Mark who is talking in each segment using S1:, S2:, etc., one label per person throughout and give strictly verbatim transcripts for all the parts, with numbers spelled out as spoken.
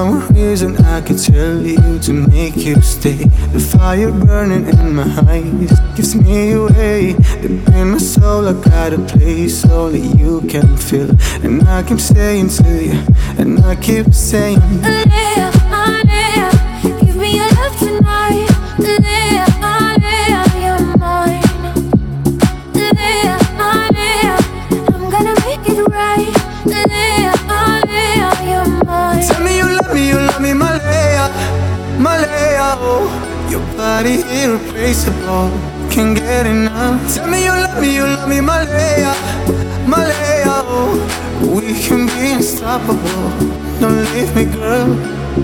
S1: one reason I could tell you to make you stay. The fire burning in my eyes gives me away. Deep in my soul I got a place only you can feel. And I keep saying to you, and I keep saying,
S2: Alea, Alea, give me your love tonight. Alea, Alea, you're mine. Alea, Alea, I'm gonna make it right. Alea, Alea, you're mine.
S1: tell me you love me, you love me, Malaya, Malaya, oh. Your body irreplaceable, can't get enough. Tell me you love me, you love me, Malaya, Malaya, oh. We can be unstoppable, don't leave me, girl.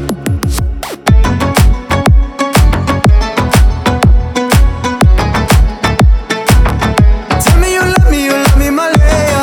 S1: Tell me you love me, you love me, Malaya.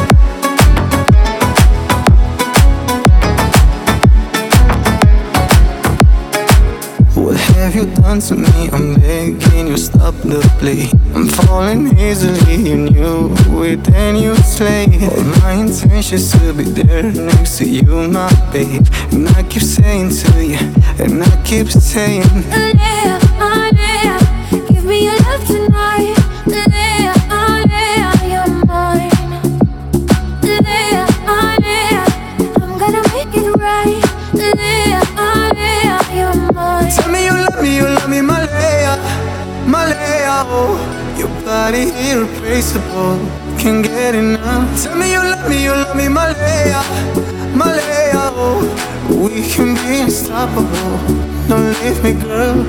S1: What have you done to me? I'm begging you, stop the play. I'm falling easily, you knew it and you slay. All my intentions to be there next to you, my babe. And I keep saying to you, and I keep saying,
S2: Alea, Alea, give me your love tonight. Alea, Alea, you're mine. Alea, Alea, I'm gonna make it right. Alea, Alea, you're mine.
S1: tell me you love me, you love me, Malaya, Malaya, oh. Your body irreplaceable, can't get enough. Tell me you love me, you love me, Malaya, Malaya, oh. We can be unstoppable, don't leave me, girl.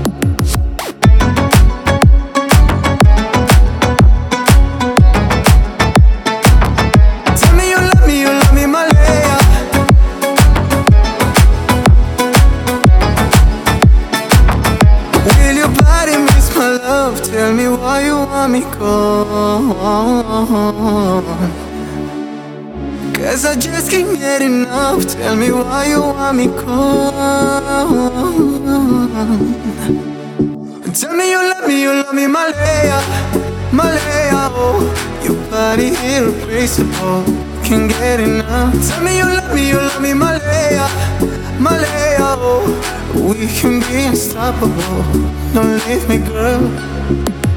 S1: Tell me you love me, you love me, Malaya. Will your body miss my love? Tell me why you want me gone. Cause I just can't get enough. Tell me why you want me gone. Tell me you love me, you love me, Malaya, Malaya, oh. Your body irreplaceable, can't get enough. Tell me you love me, you love me, Malaya, Malaya, oh. We can be unstoppable, don't leave me, girl.